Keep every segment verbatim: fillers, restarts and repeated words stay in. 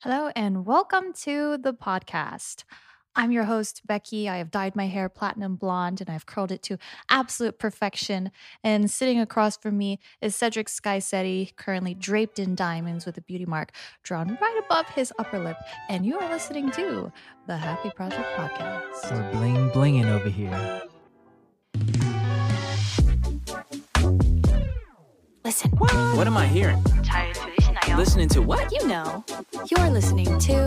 Hello and welcome to the podcast. I'm your host, Becky. I have dyed my hair platinum blonde and I've curled it to absolute perfection. And sitting across from me is Cedric Skysetti, currently draped in diamonds with a beauty mark drawn right above his upper lip. And you are listening to the Happy Project Podcast. We're bling blinging over here. Listen. What am I hearing? 잘 들리시나요? Listening to what? You know, you're listening to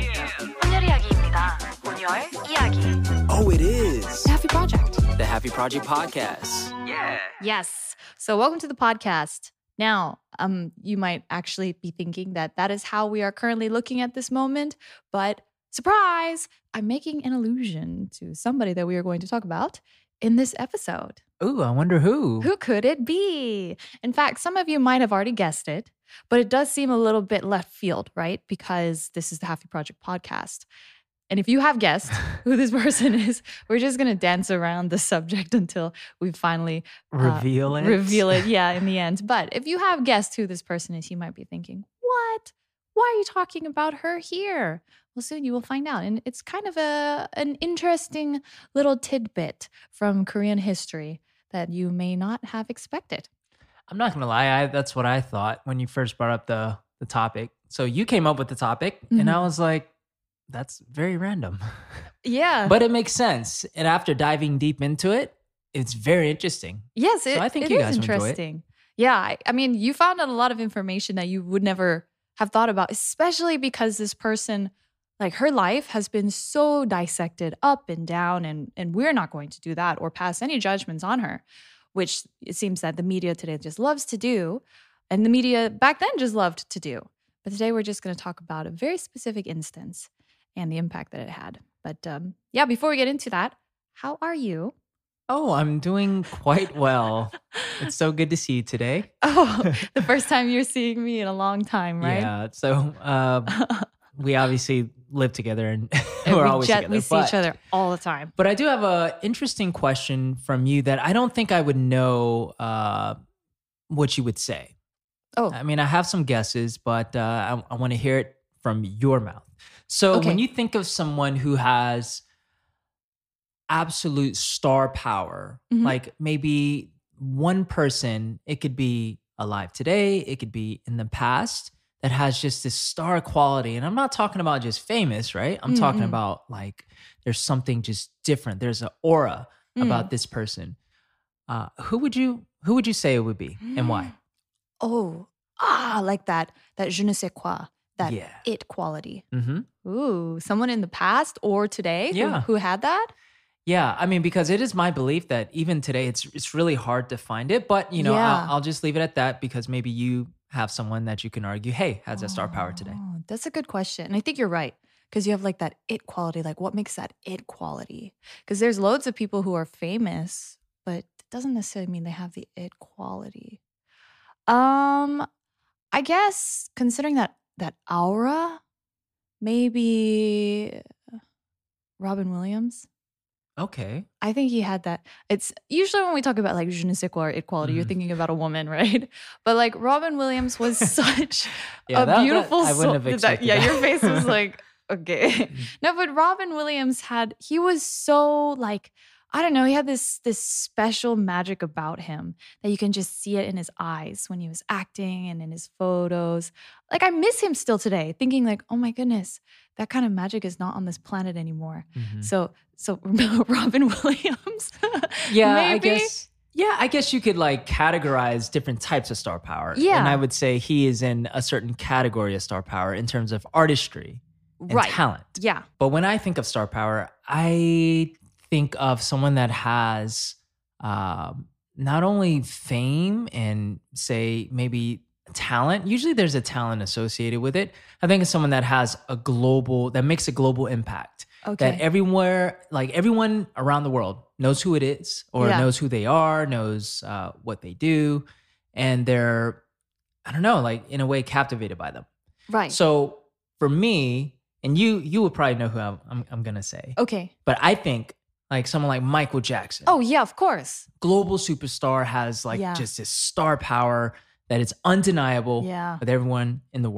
혼혈 이야기입니다. 혼혈 이야기. Oh, it is. The Happy Project. The Happy Project Podcast. Yeah. Yes. So welcome to the podcast. Now, um, you might actually be thinking that that is how we are currently looking at this moment, but surprise, I'm making an allusion to somebody that we are going to talk about in this episode. Ooh, I wonder who. Who could it be? In fact, some of you might have already guessed it, but it does seem a little bit left field, right? Because this is the Happy Project podcast. And if you have guessed who this person is, we're just going to dance around the subject until we finally uh, Reveal it. Reveal it, yeah, in the end. But if you have guessed who this person is, you might be thinking, what? Why are you talking about her here? Well, soon you will find out. And it's kind of a an interesting little tidbit from Korean history that you may not have expected. I'm not going to lie. I, that's what I thought when you first brought up the, the topic. So you came up with the topic Mm-hmm. and I was like, that's very random. Yeah. But it makes sense. And after diving deep into it, it's very interesting. yes, it, so I think it you is guys will enjoy it. interesting. Yeah, I, I mean, you found out a lot of information that you would never have thought about, especially because this person, like her life has been so dissected up and down, and and we're not going to do that or pass any judgments on her, which it seems that the media today just loves to do, and the media back then just loved to do. But today we're just going to talk about a very specific instance and the impact that it had. But um, yeah, before we get into that, how are you? Oh, I'm doing quite well. It's so good to see you today. Oh, the first time you're seeing me in a long time, right? Yeah. So um, we obviously live together and And we're we always jet- together. we see but, each other all the time. But I do have a interesting question from you that I don't think I would know uh, what you would say. Oh, I mean, I have some guesses, but uh, I, I want to hear it from your mouth. So Okay. when you think of someone who has absolute star power, Mhm. like maybe one person, it could be alive today, it could be in the past, that has just this star quality. And I'm not talking about just famous, right? I'm talking Mm-mm. about like there's something just different. There's an aura Mm. about this person. Uh, who would you who would you say it would be and why? oh, ah, like that, that je ne sais quoi, that Yeah. it quality. Mm-hmm. Ooh, someone in the past or today who- Yeah. who, had that? Yeah, I mean, because it is my belief that even today, it's it's really hard to find it. But you know, Yeah. I'll, I'll just leave it at that because maybe you have someone that you can argue, hey, has that star power today. Oh, that's a good question. And I think you're right. Because you have like that it quality. Like what makes that it quality? Because there's loads of people who are famous, but it doesn't necessarily mean they have the it quality. Um, I guess considering that that aura, maybe Robin Williams. Okay, I think he had that. It's usually when we talk about like je ne sais quoi or equality, you're Mhm. thinking about a woman, right? But like Robin Williams was such Yeah, a that- that- beautiful I wouldn't have soul. expected yeah, that. your face was like, okay. No, but Robin Williams had, he was so like, I don't know, he had this this special magic about him that you can just see it in his eyes when he was acting and in his photos. Like I miss him still today, thinking like, oh my goodness, that kind of magic is not on this planet anymore. Mhm. So so Robin Williams. yeah, I maybe? guess. Yeah, I guess you could like categorize different types of star power. Yeah. and I would say he is in a certain category of star power in terms of artistry and Right. talent. Yeah. But when I think of star power, I think of someone that has um, not only fame and say maybe talent. Usually there's a talent associated with it. I think it's someone that has a global, that makes a global impact. Okay. That everywhere, like everyone around the world knows who it is or Yeah. knows who they are, knows uh, what they do. And they're, I don't know, like in a way captivated by them. Right. So for me, and you you would probably know who I'm, I'm, I'm going to say. okay. But I think like someone like Michael Jackson, Oh yeah, of course. global superstar, has like Yeah. just this star power that is undeniable Yeah. with everyone in the world.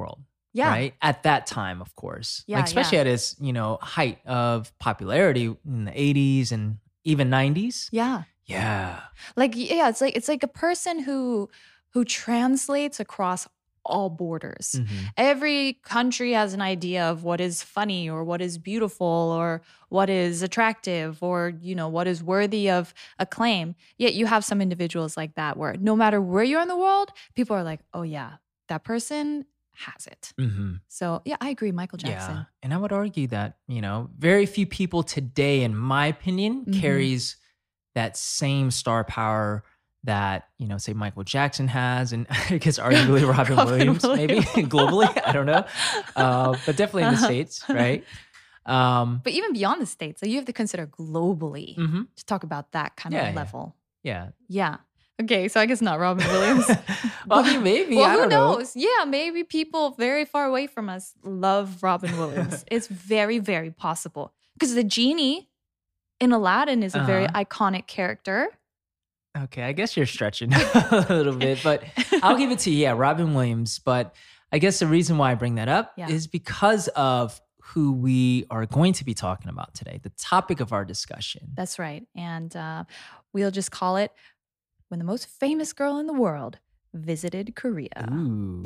Yeah. Right. At that time, of course. Yeah, Like, especially yeah. at his, you know, height of popularity in the eighties and even nineties. Yeah. Yeah. Like yeah, it's like it's like a person who who translates across all borders. hmm Every country has an idea of what is funny or what is beautiful or what is attractive or you know what is worthy of acclaim. Yet you have some individuals like that where no matter where you are in the world, people are like, "Oh yeah, that person has it." hmm So, yeah, I agree, Michael Yeah. Jackson. And I would argue that, you know, very few people today, in my opinion, Mhm. carries that same star power that, you know, say Michael Jackson has, and I guess arguably Robin, Robin Williams, maybe Williams. globally. I don't know. Uh, but definitely in the Uh-huh. States, right? Um, But even beyond the States, like you have to consider globally mhm. to talk about that kind Yeah, of yeah. level. Yeah. Yeah. Okay, so I guess not Robin Williams. Well, I mean, maybe. Well, I who don't know. knows? Yeah, maybe people very far away from us love Robin Williams. It's very, very possible. Because the genie in Aladdin is a very Uh-huh. iconic character. Okay, I guess you're stretching a little bit, but I'll give it to you. Yeah, Robin Williams. But I guess the reason why I bring that up Yeah. is because of who we are going to be talking about today, the topic of our discussion. That's right. And uh, we'll just call it When the Most Famous Girl in the World Visited Korea. Ooh.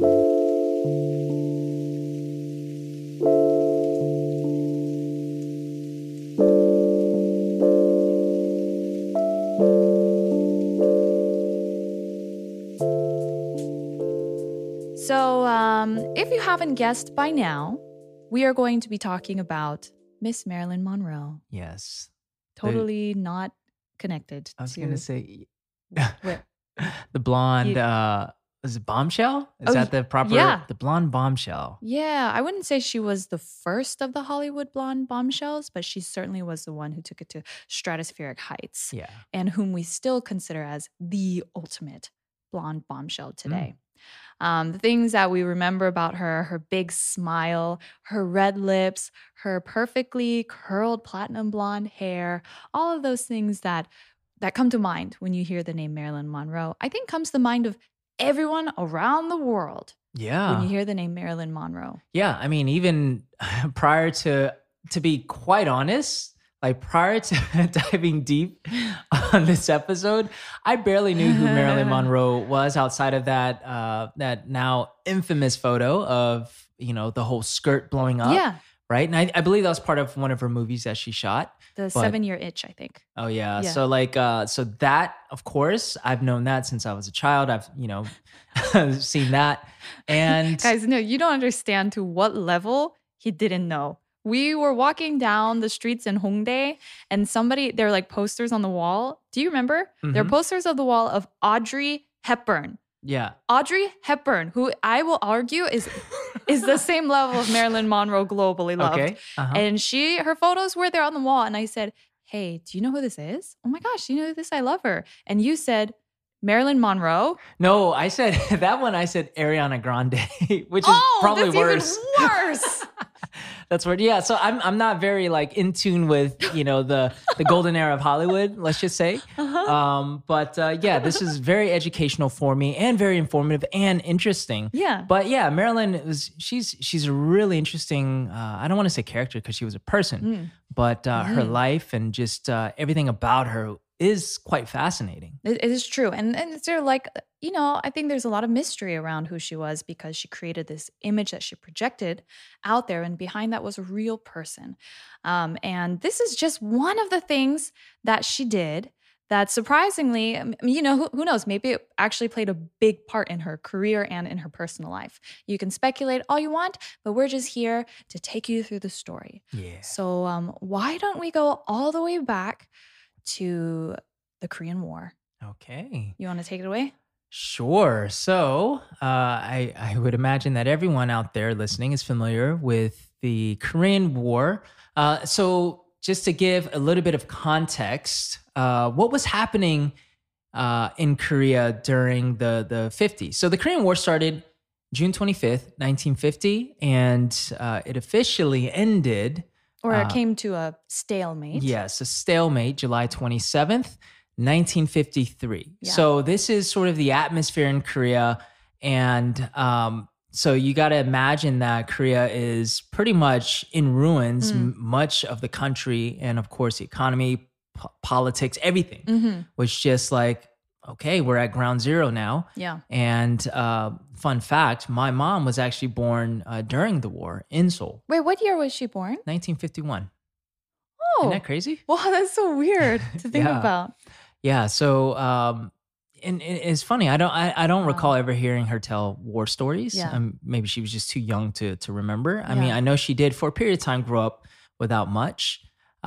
So, um, if you haven't guessed by now, we are going to be talking about Miss Marilyn Monroe. Yes. Totally not connected I was to going to say where- the blonde, You- uh, is it bombshell? Is Oh, that the proper? yeah. The blonde bombshell. Yeah, I wouldn't say she was the first of the Hollywood blonde bombshells, but she certainly was the one who took it to stratospheric heights Yeah. and whom we still consider as the ultimate blonde bombshell today. Um, the things that we remember about her, her big smile, her red lips, her perfectly curled platinum blonde hair, all of those things that that come to mind when you hear the name Marilyn Monroe, I think comes to the mind of everyone around the world Yeah. when you hear the name Marilyn Monroe. Yeah, I mean, even prior to, to be quite honest, like prior to diving deep on this episode, I barely knew who Marilyn Monroe was outside of that uh, that now infamous photo of, you know, the whole skirt blowing up. Yeah, Right. And I, I believe that was part of one of her movies that she shot. the But- seven-year itch, I think. Oh yeah. Yeah. So like uh so that, of course, I've known that since I was a child. I've, you know, seen that. And Guys, no, you don't understand to what level he didn't know. We were walking down the streets in Hongdae and somebody, there were like posters on the wall. Do you remember? There are Mhm. posters of the wall of Audrey Hepburn. yeah. Audrey Hepburn, who I will argue is is the same level of Marilyn Monroe globally loved. Okay. Uh-huh. And she, her photos were there on the wall. And I said, hey, do you know who this is? Oh my gosh, do you know who this? I love her. And you said, Marilyn Monroe. No, I said that one. I said Ariana Grande, which is Oh, probably that's worse. even worse. That's weird. Yeah. So I'm I'm not very like in tune with, you know, the the golden era of Hollywood. Let's just say. Uh-huh. Um. But uh, yeah, this is very educational for me and very informative and interesting. Yeah. But yeah, Marilyn is she's she's a really interesting. Uh, I don't want to say character because she was a person, Mm. but uh, her Mhm. life and just uh, everything about her is quite fascinating. It, it is true. And, and it's sort of like, you know, I think there's a lot of mystery around who she was because she created this image that she projected out there. And behind that was a real person. Um, and this is just one of the things that she did that surprisingly, um, you know, who, who knows, maybe it actually played a big part in her career and in her personal life. You can speculate all you want, but we're just here to take you through the story. Yeah. So um, why don't we go all the way back to the Korean War? Okay. You want to take it away? Sure. So uh, I, I would imagine that everyone out there listening is familiar with the Korean War. Uh, so just to give a little bit of context, uh, what was happening uh, in Korea during the, the fifties? So the Korean War started June twenty-fifth, nineteen fifty, and uh, it officially ended. Or it Uh, came to a stalemate. Yes, a stalemate, July twenty-seventh, nineteen fifty-three. Yeah. So this is sort of the atmosphere in Korea. And um, so you got to imagine that Korea is pretty much in ruins, Mm. m- much of the country, and of course, the economy, po- politics, everything Mm-hmm. was just like, okay, we're at ground zero now. Yeah. And uh, fun fact, my mom was actually born uh, during the war in Seoul, Wait, what year was she born? nineteen fifty-one. Oh, Isn't that crazy? wow, that's so weird to think Yeah. about. Yeah. So, um, and it- it's funny. I don't. I, I don't Wow. recall ever hearing her tell war stories. Yeah. Um, maybe she was just too young to to remember. I mean, Yeah. I know she did for a period of time grow up without much,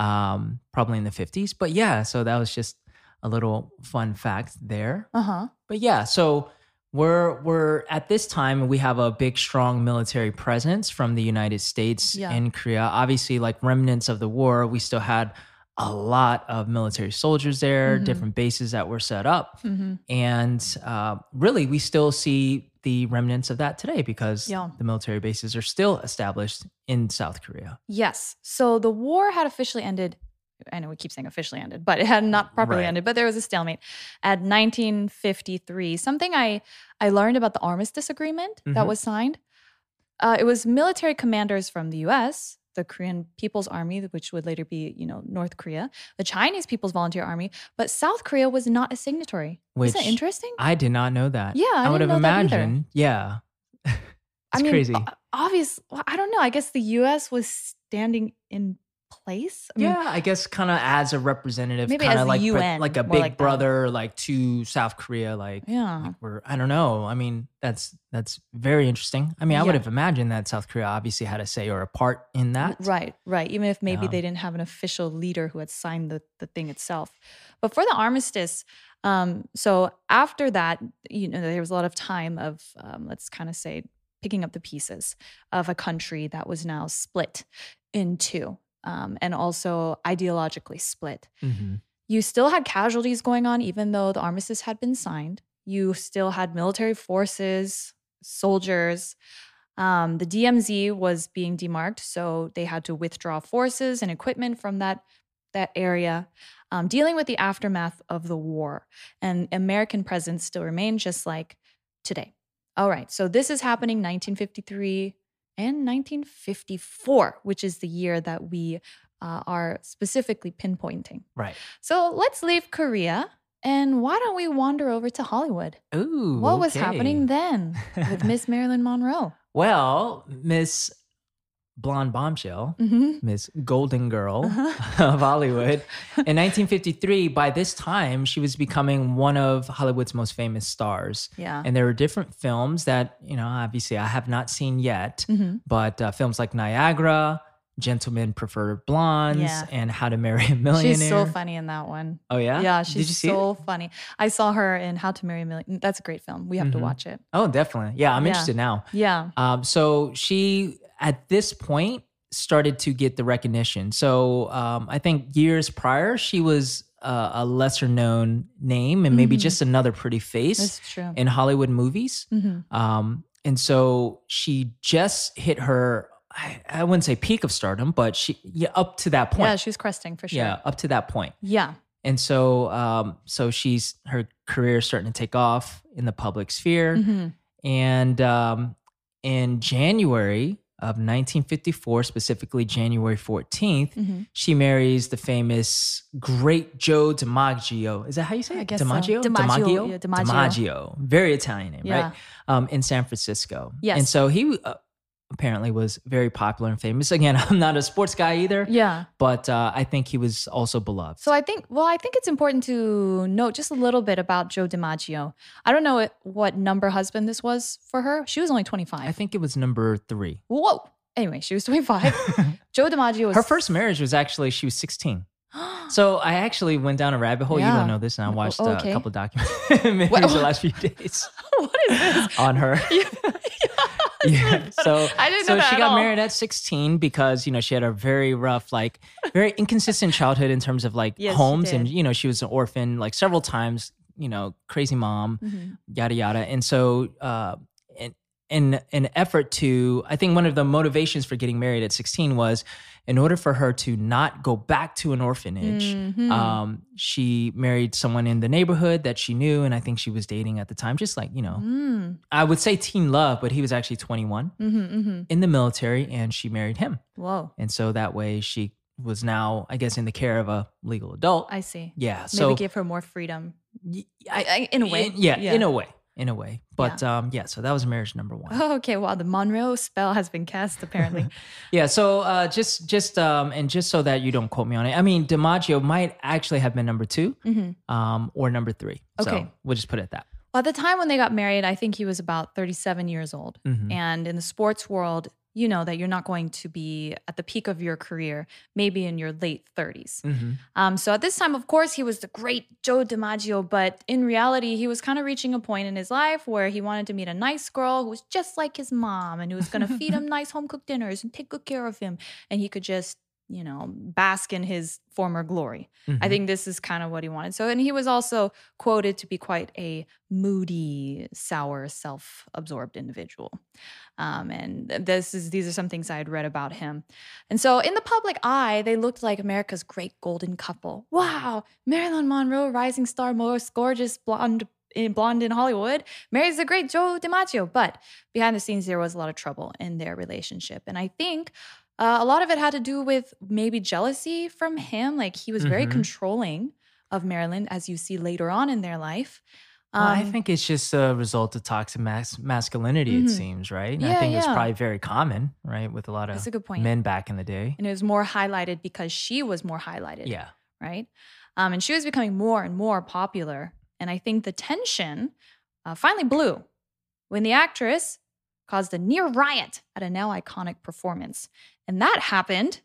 um, probably in the fifties. But yeah, so that was just a little fun fact there. Uh huh. But yeah, so we're we're at this time we have a big strong military presence from the United States Yeah. in Korea. Obviously, like remnants of the war, we still had a lot of military soldiers there, Mhm. different bases that were set up. Mm-hmm. And uh, really, we still see the remnants of that today because Yeah. the military bases are still established in South Korea. Yes. So the war had officially ended. I know we keep saying officially ended, but it had not properly Right. ended. But there was a stalemate at nineteen fifty-three. Something I I learned about the Armistice Agreement that Mhm. was signed. Uh, it was military commanders from the U S, the Korean People's Army, which would later be you know North Korea, the Chinese People's Volunteer Army, but South Korea was not a signatory. Which Isn't that interesting? I did not know that. Yeah, I would didn't have know that either. imagined. Yeah. I It's mean, crazy. obviously, I don't know. I guess the U S was standing in place. I mean, Yeah, I guess kind of as a representative, Maybe kind as of the like U pre- N, like a more big like that. brother, like to South Korea, like, Yeah. like we're I don't know. I mean, that's that's very interesting. I mean, I would Yeah. have imagined that South Korea obviously had a say or a part in that. Right, right. Even if maybe Yeah. they didn't have an official leader who had signed the, the thing itself. But for the armistice, um, so after that, you know, there was a lot of time of, um, let's kind of say, picking up the pieces of a country that was now split in two, um, and also ideologically split. Mhm. You still had casualties going on, even though the armistice had been signed. You still had military forces, soldiers. Um, the D M Z was being demarked, so they had to withdraw forces and equipment from that that area, um, dealing with the aftermath of the war. And American presence still remained just like today. All right, so this is happening nineteen fifty-three and nineteen fifty-four, which is the year that we uh, are specifically pinpointing. Right. So let's leave Korea, and why don't we wander over to Hollywood? Ooh. What was okay. happening then with Miss Marilyn Monroe? Well, Miss Blonde Bombshell, Mm-hmm. Miss Golden Girl Uh-huh. of Hollywood. In nineteen fifty-three, by this time, she was becoming one of Hollywood's most famous stars. Yeah. And there were different films that, you know, obviously I have not seen yet, Mhm. but uh, films like Niagara, Gentlemen Prefer Blondes, Yeah. and How to Marry a Millionaire. She's so funny in that one. Oh, yeah? Yeah, Did she's you see so it? funny. I saw her in How to Marry a Million. That's a great film. We have to Mhm. watch it. Oh, definitely. Yeah, I'm Yeah. interested now. Yeah. Um, so she, at this point, started to get the recognition. So um, I think years prior, she was uh, a lesser known name and maybe Mhm. just another pretty face That's true. in Hollywood movies. Mhm. Um, and so she just hit her, I, I wouldn't say peak of stardom, but she, yeah, up to that point. Yeah, she was cresting for sure. Yeah, up to that point. Yeah. And so, um, so she's, her career is starting to take off in the public sphere. Mhm. And um, in January of nineteen fifty-four, specifically January fourteenth, Mhm. she marries the famous great Joe DiMaggio. Is that how you say it? I guess so. DiMaggio? DiMaggio, yeah, DiMaggio. DiMaggio. Very Italian name, Yeah. right? Um, in San Francisco. Yes. And so he uh, apparently was very popular and famous. Again, I'm not a sports guy either, Yeah. but uh, I think he was also beloved. So I think, well, I think it's important to note just a little bit about Joe DiMaggio. I don't know it- what number husband this was for her. She was only twenty-five. I think it was number three. Whoa. Anyway, she was twenty-five. Joe DiMaggio was Her first marriage was actually, she was sixteen. So I actually went down a rabbit hole. You Yeah. don't know this, and I watched uh, okay. a couple documentaries What- the last few days What is this? on her. Yeah. So I didn't so know that she at got all. married at sixteen because you know she had a very rough, like very inconsistent childhood in terms of like Yes, she homes, did. and you know she was an orphan like several times. You know, crazy mom, Mhm. yada yada, and so uh, and in an effort to, I think one of the motivations for getting married at sixteen was in order for her to not go back to an orphanage. Mhm. Um, she married someone in the neighborhood that she knew, and I think she was dating at the time, just like, you know, Mm. I would say teen love, but he was actually twenty-one Mhm, mhm. in the military, and she married him. Whoa. And so that way she was now, I guess, in the care of a legal adult. I see. yeah. Maybe So give her more freedom. y- I, I, in a way. in- yeah, in a way, in a way. But um, yeah, so that was marriage number one. Oh, okay. Wow. The Monroe spell has been cast, apparently. Yeah. So uh, just, just, um, and just so that you don't quote me on it, I mean, DiMaggio might actually have been number two, Mhm. um, or number three. So Okay. we'll just put it at that. Well, at the time when they got married, I think he was about thirty-seven years old. Mhm. And in the sports world, you know that you're not going to be at the peak of your career, maybe in your late thirties. Mhm. Um, so at this time, of course, he was the great Joe DiMaggio, but in reality, he was kind of reaching a point in his life where he wanted to meet a nice girl who was just like his mom and who was going to feed him nice home cooked dinners and take good care of him. And he could just, you know, bask in his former glory. I Mhm. think this is kind of what he wanted. So, and he was also quoted to be quite a moody, sour, self-absorbed individual. Um, and this is these are some things I had read about him. And so, in the public eye, they looked like America's great golden couple. Wow, Marilyn Monroe, rising star, most gorgeous blonde in blonde in Hollywood, marries the great Joe DiMaggio. But behind the scenes, there was a lot of trouble in their relationship, and I think. Uh, a lot of it had to do with maybe jealousy from him. Like he was very Mhm. controlling of Marilyn, as you see later on in their life. Well, I Um, think it's just a result of toxic mas- masculinity, Mhm. it seems, right? And I Yeah, think it's yeah. probably very common, right, with a lot That's of a good point. men back in the day. And it was more highlighted because she was more highlighted. Yeah. Right. Um, and she was becoming more and more popular. And I think the tension uh, finally blew when the actress caused a near riot at a now iconic performance. And that happened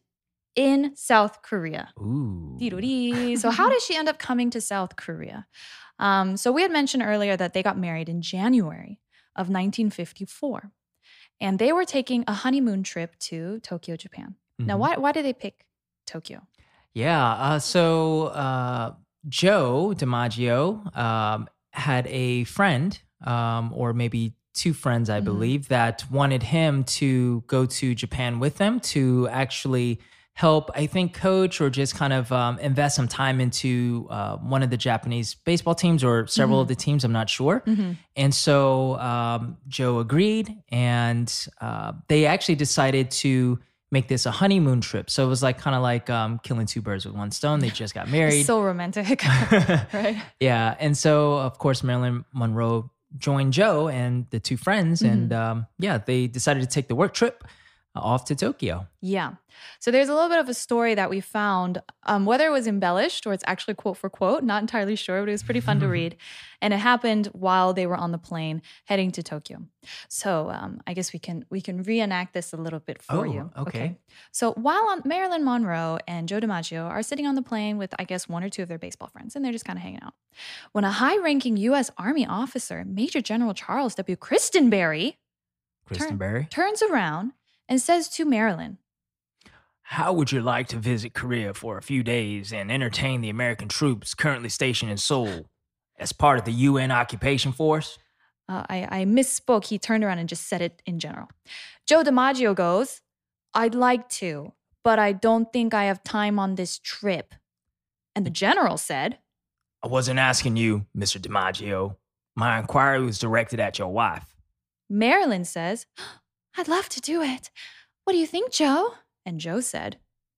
in South Korea. Ooh. Dee-doo-dee. So how did she end up coming to South Korea? Um, so we had mentioned earlier that they got married in January of nineteen fifty-four. And they were taking a honeymoon trip to Tokyo, Japan. Now, Mhm. why, why did they pick Tokyo? Yeah. Uh, so uh, Joe DiMaggio um, had a friend, um, or maybe two friends, I Mhm. believe, that wanted him to go to Japan with them to actually help, I think, coach or just kind of um, invest some time into uh, one of the Japanese baseball teams or several Mhm. of the teams. I'm not sure. Mhm. And so um, Joe agreed, and uh, they actually decided to make this a honeymoon trip. So it was like kind of like um, killing two birds with one stone. They just got married. It's so romantic, right? Yeah. And so, of course, Marilyn Monroe joined Joe and the two friends. And Mm-hmm. um, yeah, they decided to take the work trip uh, off to Tokyo. Yeah. So there's a little bit of a story that we found, um, whether it was embellished or it's actually quote for quote, not entirely sure, but it was pretty fun to read. And it happened while they were on the plane heading to Tokyo. So um, I guess we can we can reenact this a little bit for Oh, you. okay. So while on, Marilyn Monroe and Joe DiMaggio are sitting on the plane with, I guess, one or two of their baseball friends, and they're just kind of hanging out, when a high-ranking U S Army officer, Major General Charles W. Christenberry, Kristen Turn- Berry. turns around and says to Marilyn, How would you like to visit Korea for a few days and entertain the American troops currently stationed in Seoul as part of the U N occupation force? Uh, I, I misspoke. He turned around and just said it in general. Joe DiMaggio goes, I'd like to, but I don't think I have time on this trip. And the general said, I wasn't asking you, Mister DiMaggio. My inquiry was directed at your wife. Marilyn says, I'd love to do it. What do you think, Joe? And Joe said,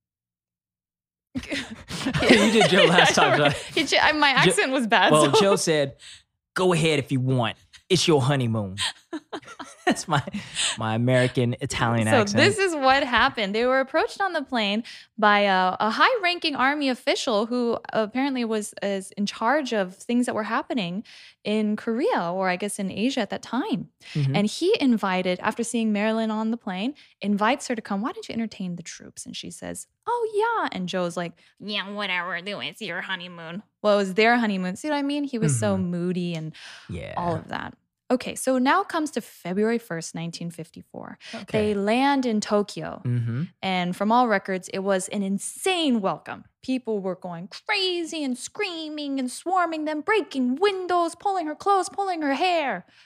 You did Joe last time, right? He ch- I- My accent was bad. Well, so- Joe said, go ahead if you want. It's your honeymoon. That's my my American Italian So accent. this is what happened. They were approached on the plane by a, a high-ranking army official who apparently was is in charge of things that were happening in Korea, or I guess in Asia at that time. Mhm. And he invited, after seeing Marilyn on the plane, invites her to come. Why don't you entertain the troops? And she says, oh, yeah. And Joe's like, yeah, whatever. It's your honeymoon. Well, it was their honeymoon. See what I mean? He was so Mhm. moody and yeah. all of that. Okay, so now comes to February first, nineteen fifty-four. Okay. They land in Tokyo. Mm-hmm. And from all records, it was an insane welcome. People were going crazy and screaming and swarming them, breaking windows, pulling her clothes, pulling her hair.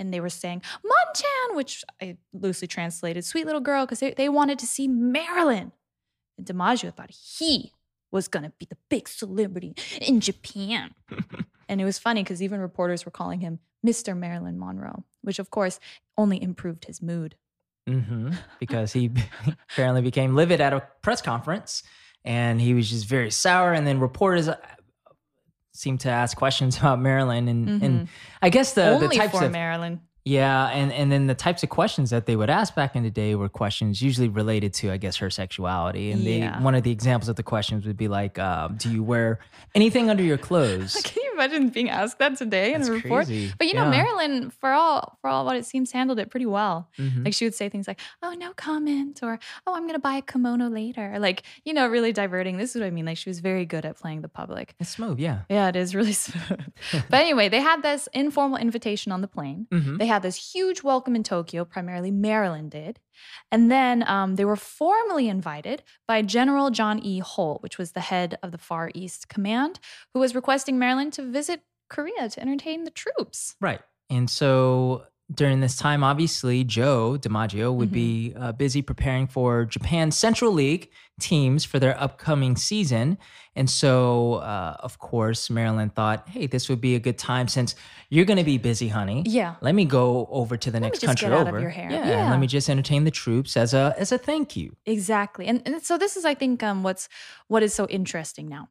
and they were saying, Monchan, which I loosely translated, sweet little girl, because they, they wanted to see Marilyn. And DiMaggio thought he was going to be the big celebrity in Japan. And it was funny because even reporters were calling him Mister Marilyn Monroe, which of course only improved his mood. Mm-hmm. Because he apparently became livid at a press conference and he was just very sour. And then reporters seemed to ask questions about Marilyn. And, Mm-hmm. and I guess the, Only the types for of... Marilyn. Yeah, and, and then the types of questions that they would ask back in the day were questions usually related to, I guess, her sexuality. And they Yeah. one of the examples of the questions would be like, um, do you wear anything under your clothes? Can you imagine being asked that today in That's a report? crazy. But you know, Yeah. Marilyn, for all for all what it seems, handled it pretty well. Mhm. Like she would say things like, "Oh, no comment," or "Oh, I'm gonna buy a kimono later." Like, you know, really diverting. This is what I mean. Like she was very good at playing the public. It's smooth, yeah. Yeah, it is really smooth. But anyway, they had this informal invitation on the plane. Mhm. They had this huge welcome in Tokyo, primarily Marilyn did. And then um, they were formally invited by General John E. Holt, which was the head of the Far East Command, who was requesting Marilyn to visit Korea to entertain the troops. Right. And so during this time, obviously, Joe DiMaggio would be uh, busy preparing for Japan's Central League teams for their upcoming season. And so, uh, of course, Marilyn thought, hey, this would be a good time since you're going to be busy, honey. Yeah. Let me go over to the Let me next just country get out over. of your hair. Yeah, and Yeah. let me just entertain the troops as a as a thank you. Exactly. And, and so this is, I think, um, what's what is so interesting now.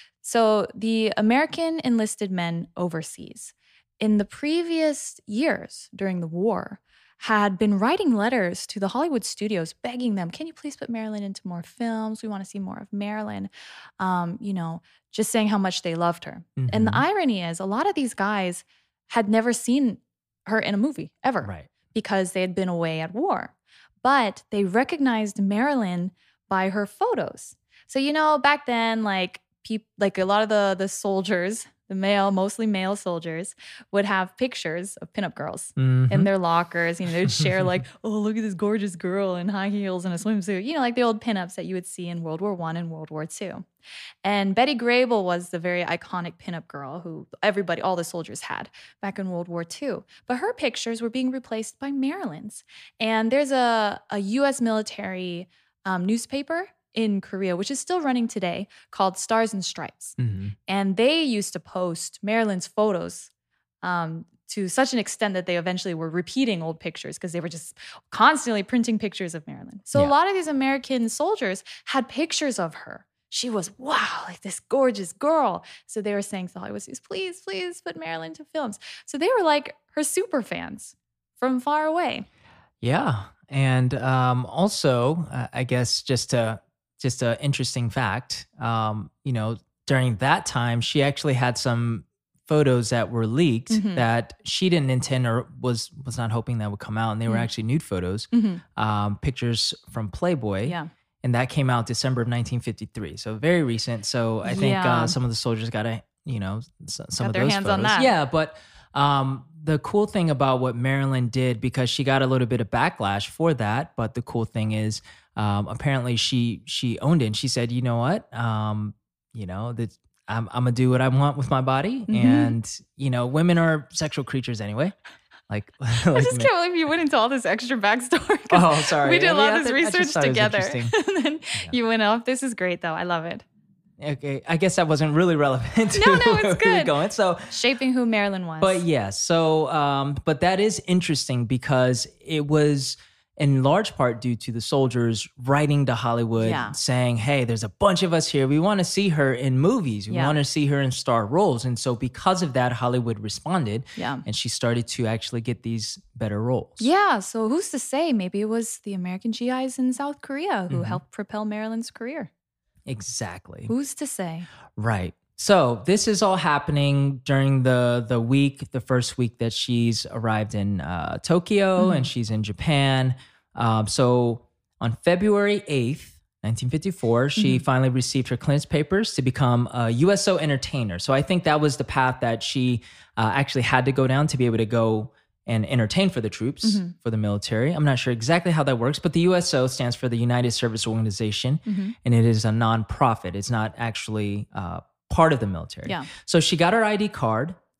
So the American enlisted men overseas in the previous years during the war had been writing letters to the Hollywood studios begging them, can you please put Marilyn into more films? We want to see more of Marilyn. Um, you know, just saying how much they loved her. And the Mhm. irony is a lot of these guys had never seen her in a movie ever Right. because they had been away at war. But they recognized Marilyn by her photos. So, you know, back then, like, peop- like a lot of the, the soldiers, the male, mostly male soldiers, would have pictures of pinup girls Mhm. in their lockers. You know, they'd share like, oh, look at this gorgeous girl in high heels and a swimsuit. You know, like the old pinups that you would see in World War One and World War Two. And Betty Grable was the very iconic pinup girl who everybody, all the soldiers had back in World War Two. But her pictures were being replaced by Marilyn's. And there's a, a U S military um, newspaper in Korea, which is still running today, called Stars and Stripes. Mhm. And they used to post Marilyn's photos um, to such an extent that they eventually were repeating old pictures because they were just constantly printing pictures of Marilyn. So Yeah. a lot of these American soldiers had pictures of her. She was, wow, like this gorgeous girl. So they were saying to the Hollywood studios, please, please put Marilyn to films. So they were like her super fans from far away. Yeah. And um, also, uh, I guess just a just an interesting fact, um, you know, during that time, she actually had some photos that were leaked Mhm. that she didn't intend or was was not hoping that would come out. And they were Mhm. actually nude photos, Mhm. um, pictures from Playboy. Yeah. And that came out December of nineteen fifty-three. So very recent. So I think Yeah. uh, some of the soldiers got to, you know, s- some Got of their those hands on photos. that. Yeah, but um, the cool thing about what Marilyn did, because she got a little bit of backlash for that, but the cool thing is um, apparently she she owned it. And she said, you know what, um, you know, that I'm, I'm gonna do what I want with my body, Mhm. and you know, women are sexual creatures anyway. Like, I like just men- can't believe you went into all this extra backstory. 'cause Oh, sorry. We did a I lot mean, of this I th- I just research thought it was together. interesting. And then Yeah. you went off. This is great, though. I love it. Okay, I guess that wasn't really relevant to No, no, it's where we were good. going. So, Shaping who Marilyn was. but yeah, so um, but that is interesting because it was in large part due to the soldiers writing to Hollywood Yeah. saying, "Hey, there's a bunch of us here. We want to see her in movies. We Yeah. want to see her in star roles." And so, because of that, Hollywood responded, Yeah. and she started to actually get these better roles. Yeah. So who's to say? Maybe it was the American G Is in South Korea who Mhm. helped propel Marilyn's career. Exactly. Who's to say? Right. So this is all happening during the the week, the first week that she's arrived in uh, Tokyo and she's in Japan. Um, so on February eighth, nineteen fifty-four, she finally received her clearance papers to become a U S O entertainer. So I think that was the path that she uh, actually had to go down to be able to go and entertain for the troops, for the military. I'm not sure exactly how that works, but the U S O stands for the United Service Organization, and it is a nonprofit. It's not actually uh, part of the military. Yeah. So she got her I D card,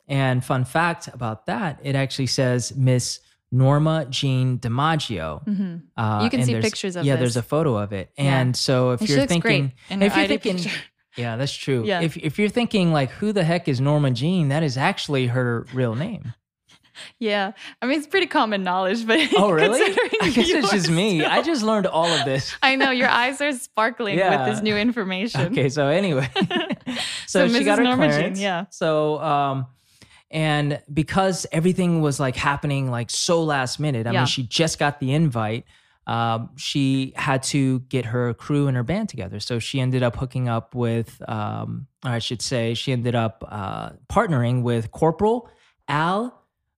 And fun fact about that, it actually says Miss Norma Jean DiMaggio. Mm-hmm. Uh, You can and see there's- pictures of yeah, this. there's a photo of it. Yeah. And so if And she you're looks thinking, great in her if you're I D thinking, picture. yeah, that's true. Yeah. If if you're thinking like, who the heck is Norma Jean? That is actually her real name. Yeah. I mean, it's pretty common knowledge, but Oh, really? considering I guess it's just yours me. too. I just learned all of this. I know your eyes are sparkling Yeah. with this new information. Okay, so anyway, So so, she got Missus her Norma Jean, clearance. yeah. So, um, and because everything was like happening like so last minute, I Yeah. mean, she just got the invite. Um, she had to get her crew and her band together. So she ended up hooking up with, um, or I should say, she ended up uh, partnering with Corporal Al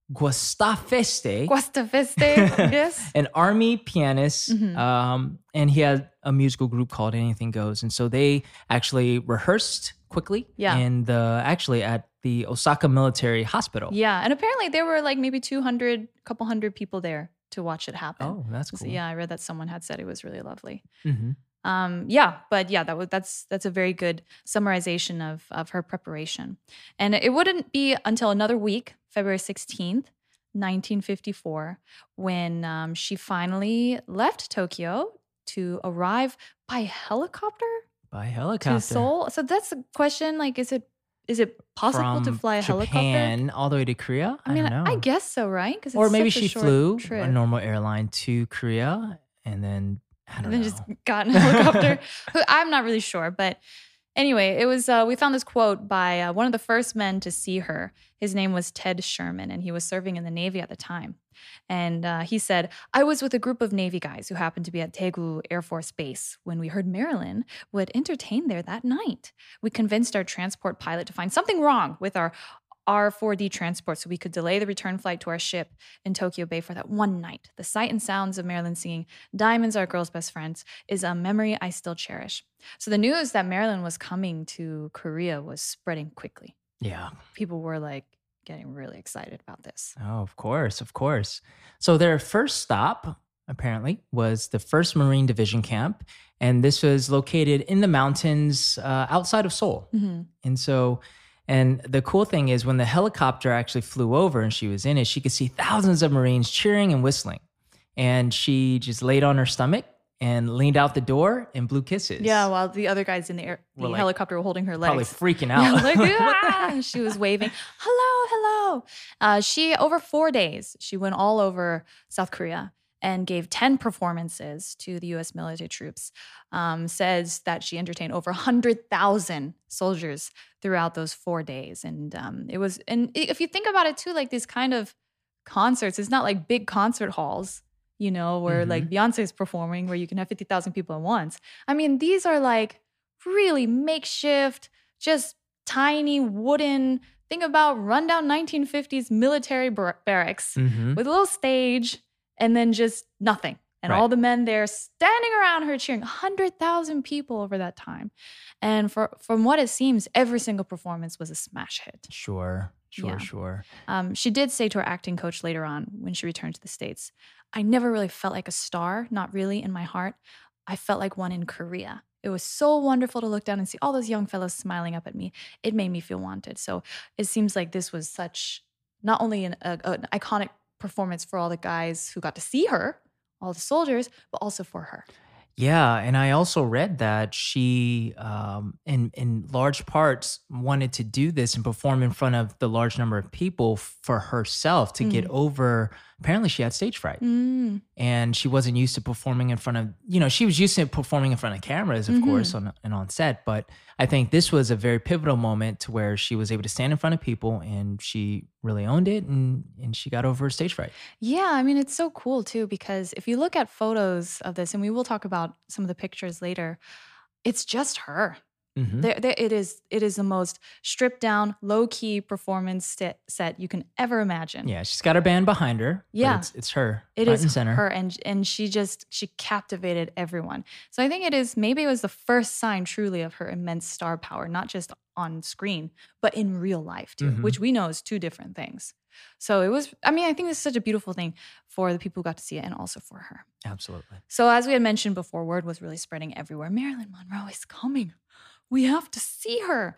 Guastafeste. Guastafeste, yes. An army pianist, Mhm. um, and he had a musical group called Anything Goes, and so they actually rehearsed quickly. Yeah. in the actually at the Osaka Military Hospital. Yeah. And apparently there were like maybe two hundred, couple hundred people there to watch it happen. Oh, that's So, cool. yeah, I read that someone had said it was really lovely. hmm Um, yeah, but yeah, that was that's that's a very good summarization of of her preparation. And it wouldn't be until another week, February sixteenth, nineteen fifty-four, when um, she finally left Tokyo to arrive by helicopter By to helicopter Seoul. So that's the question. Like, is it is it possible to from fly a helicopter? Japan all the way to Korea. I mean, don't know. I guess so, right? Because or maybe she flew trip. a normal airline to Korea and then I don't and then know. just got in a helicopter. Who- I'm not really sure, but anyway, it was. Uh, we found this quote by uh, one of the first men to see her. His name was Ted Sherman, and he was serving in the Navy at the time. And uh, he said, "I was with a group of Navy guys who happened to be at Daegu Air Force Base when we heard Marilyn would entertain there that night. We convinced our transport pilot to find something wrong with our R four D transport so we could delay the return flight to our ship in Tokyo Bay for that one night. The sight and sounds of Marilyn singing Diamonds Are Girls' Best Friends is a memory I still cherish." So the news that Marilyn was coming to Korea was spreading quickly. Yeah. People were like getting really excited about this. Oh, of course, of course. So their first stop, apparently, was the first Marine Division camp. And this was located in the mountains uh, outside of Seoul. Mhm. And so, and the cool thing is when the helicopter actually flew over and she was in it, she could see thousands of Marines cheering and whistling. And she just laid on her stomach and leaned out the door and blew kisses. Yeah, while the other guys in the, air, the Were like- helicopter were holding her Probably legs. freaking Yeah, out. like, "Ah!" And she was waving, hello, hello. Uh, she, over four days, she went all over South Korea and gave ten performances to the U S military troops. Um, says that she entertained over one hundred thousand soldiers throughout those four days. And um, it was, and if you think about it too, like these kind of concerts, it's not like big concert halls, you know, where Mhm. like Beyonce's performing, where you can have fifty thousand people at once. I mean, these are like really makeshift, just tiny wooden, think about rundown nineteen fifties military bar- barracks Mhm. with a little stage and then just nothing. And Right. all the men there standing around her cheering, one hundred thousand people over that time. And for, from what it seems, every single performance was a smash hit. Sure, sure, Yeah. sure. Um, she did say to her acting coach later on when she returned to the States, "I never really felt like a star, not really in my heart. I felt like one in Korea. It was so wonderful to look down and see all those young fellows smiling up at me. It made me feel wanted." So it seems like this was such, not only an, a, an iconic performance for all the guys who got to see her, all the soldiers, but also for her. Yeah, and I also read that she, um, in in large parts, wanted to do this and perform in front of the large number of people for herself to get over. Apparently, she had stage fright, Mm. and she wasn't used to performing in front of. You know, she was used to performing in front of cameras, of Mhm. course, on and on set. But I think this was a very pivotal moment to where she was able to stand in front of people, and she really owned it, and and she got over her stage fright. Yeah, I mean, it's so cool too, because if you look at photos of this, and we will talk about some of the pictures later, it's just her. Mhm. There, there, it is. It is the most stripped down, low key performance set, set you can ever imagine. Yeah, she's got her band behind her. but Yeah. it's, it's her. It front is and center. her, and and she just she captivated everyone. So I think it is maybe it was the first sign truly of her immense star power, not just on screen, but in real life too, Mhm. which we know is two different things. So it was. I mean, I think this is such a beautiful thing for the people who got to see it, and also for her. Absolutely. So as we had mentioned before, word was really spreading everywhere. Marilyn Monroe is coming. We have to see her.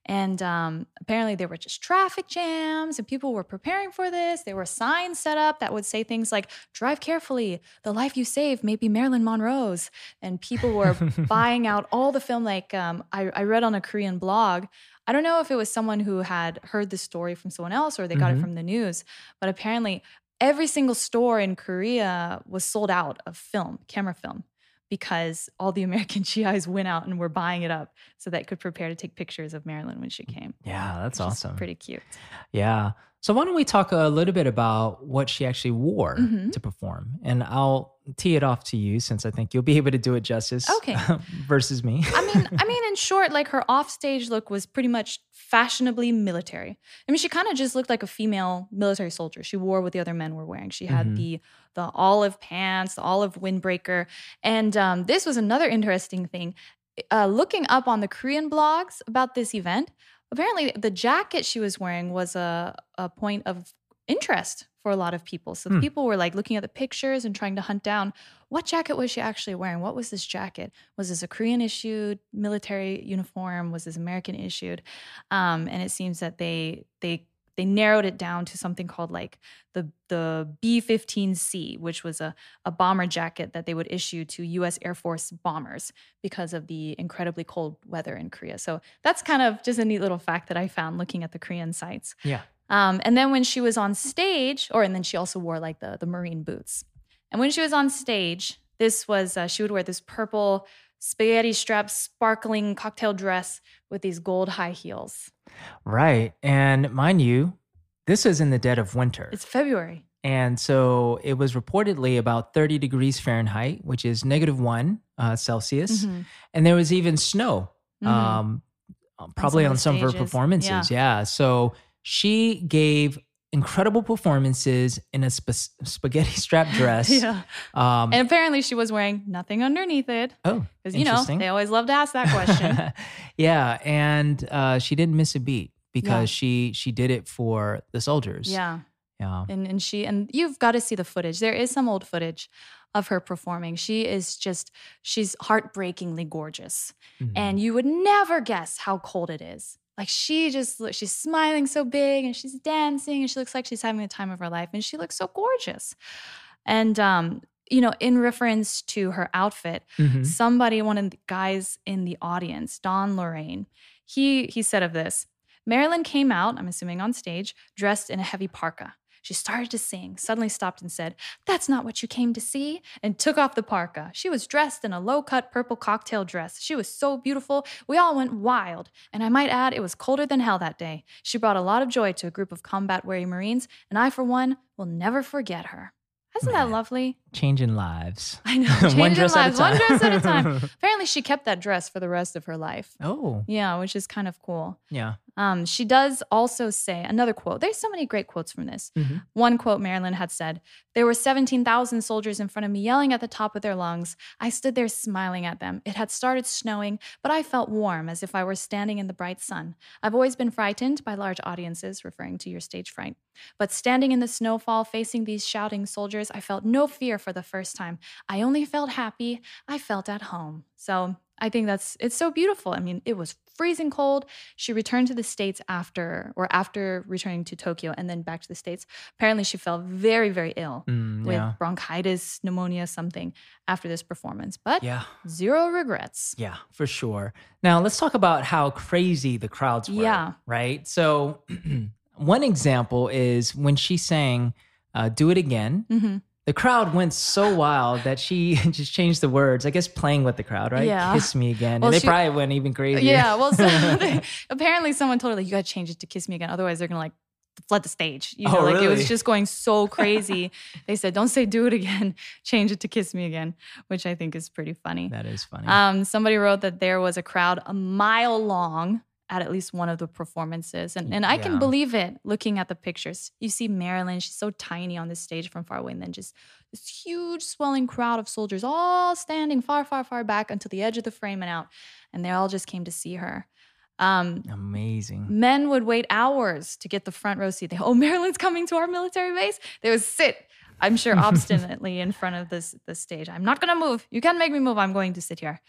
And um, apparently there were just traffic jams and people were preparing for this. There were signs set up that would say things like, drive carefully, the life you save may be Marilyn Monroe's. And people were buying out all the film. Like um, I, I read on a Korean blog, I don't know if it was someone who had heard the story from someone else or they got Mhm. it from the news, but apparently every single store in Korea was sold out of film, camera film, because all the American G Is went out and were buying it up so that could prepare to take pictures of Marilyn when she came. Yeah, that's Which is awesome. pretty cute. Yeah. So why don't we talk a little bit about what she actually wore Mhm. to perform? And I'll tee it off to you since I think you'll be able to do it justice Okay. versus me. I mean, I mean, in short, like her offstage look was pretty much fashionably military. I mean, she kind of just looked like a female military soldier. She wore what the other men were wearing. She had Mhm. the the olive pants, the olive windbreaker, and um, this was another interesting thing. Uh, looking up on the Korean blogs about this event, apparently the jacket she was wearing was a a point of interest for a lot of people. So Hmm. people were like looking at the pictures and trying to hunt down what jacket was she actually wearing? What was this jacket? Was this a Korean issued military uniform? Was this American issued? Um, and it seems that they they they narrowed it down to something called like the the B fifteen C, which was a, a bomber jacket that they would issue to U S Air Force bombers because of the incredibly cold weather in Korea. So that's kind of just a neat little fact that I found looking at the Korean sites. Yeah. Um, and then when she was on stage, or and then she also wore like the the marine boots. And when she was on stage, this was uh, she would wear this purple spaghetti strap sparkling cocktail dress with these gold high heels. Right. And mind you, this is in the dead of winter. It's February. And so it was reportedly about thirty degrees Fahrenheit, which is negative one uh, Celsius. Mhm. And there was even snow, Mhm. um, probably some of on the some of her stages. performances. Yeah. So she gave incredible performances in a sp- spaghetti strap dress. Yeah. Um, And apparently she was wearing nothing underneath it. oh, Because, you know, interesting. they always love to ask that question. Yeah. And uh, she didn't miss a beat because Yeah. she she did it for the soldiers. Yeah. Yeah. And and she and you've got to see the footage. There is some old footage of her performing. She is just she's heartbreakingly gorgeous. Mhm. And you would never guess how cold it is. Like she just look- she's smiling so big and she's dancing and she looks like she's having the time of her life and she looks so gorgeous. And um you know, in reference to her outfit, Mhm. somebody, one of the guys in the audience, Don Lorraine, he he said of this, Marilyn came out, I'm assuming on stage, dressed in a heavy parka. She started to sing, suddenly stopped and said, "That's not what you came to see," and took off the parka. She was dressed in a low-cut purple cocktail dress. She was so beautiful. We all went wild. And I might add, it was colder than hell that day. She brought a lot of joy to a group of combat-weary Marines, and I, for one, will never forget her. Isn't that Man. lovely? Changing lives. I know. One Changing dress at a lives, one time. dress at a time. Apparently, she kept that dress for the rest of her life. Oh, Yeah, which is kind of cool. yeah. Um, she does also say another quote. There's so many great quotes from this. Mhm. One quote Marilyn had said, "There were seventeen thousand soldiers in front of me yelling at the top of their lungs. I stood there smiling at them. It had started snowing, but I felt warm as if I were standing in the bright sun. I've always been frightened by large audiences," referring to your stage fright. "But standing in the snowfall facing these shouting soldiers, I felt no fear for the first time. I only felt happy. I felt at home." So I think that's, it's so beautiful. I mean, it was freezing cold. She returned to the States after, or after returning to Tokyo and then back to the States. Apparently she felt very, very ill Mm, with yeah. bronchitis, pneumonia, something after this performance, but Yeah. zero regrets. Yeah, for sure. Now let's talk about how crazy the crowds were. Yeah. Right. So one example is when she sang uh, "Do It Again." hmm The crowd went so wild that she just changed the words. I guess playing with the crowd, right? Yeah. Kiss me again. Well, and they she- probably went even crazier. Yeah, well, so they, apparently someone told her, like, you got to change it to Kiss Me Again. Otherwise, they're going to, like, flood the stage. You know, Oh, like, it really? was just going so crazy. They said, don't say Do It Again. Change it to Kiss Me Again, which I think is pretty funny. That is funny. Um, somebody wrote that there was a crowd a mile long at at least one of the performances. And, and I Yeah. can believe it looking at the pictures. You see Marilyn, she's so tiny on this stage from far away, and then just this huge swelling crowd of soldiers all standing far, far, far back until the edge of the frame and out. And they all just came to see her. Um, Amazing. men would wait hours to get the front row seat. They, oh, Marilyn's coming to our military base. They would sit, I'm sure, obstinately in front of this, this stage. I'm not going to move. You can't make me move. I'm going to sit here.